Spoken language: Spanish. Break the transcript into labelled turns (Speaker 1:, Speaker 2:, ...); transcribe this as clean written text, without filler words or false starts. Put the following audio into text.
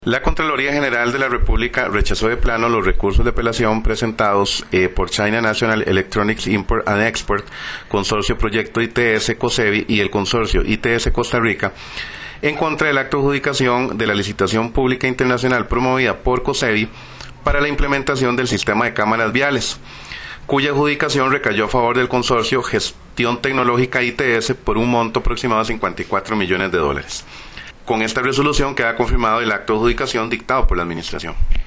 Speaker 1: La Contraloría General de la República rechazó de plano los recursos de apelación presentados por China National Electronics Import and Export, Consorcio Proyecto ITS COSEBI y el Consorcio ITS Costa Rica en contra del acto de adjudicación de la licitación pública internacional promovida por COSEBI para la implementación del sistema de cámaras viales, cuya adjudicación recayó a favor del consorcio Gestión Tecnológica ITS por un monto aproximado de $54 millones. Con esta resolución queda confirmado el acto de adjudicación dictado por la Administración.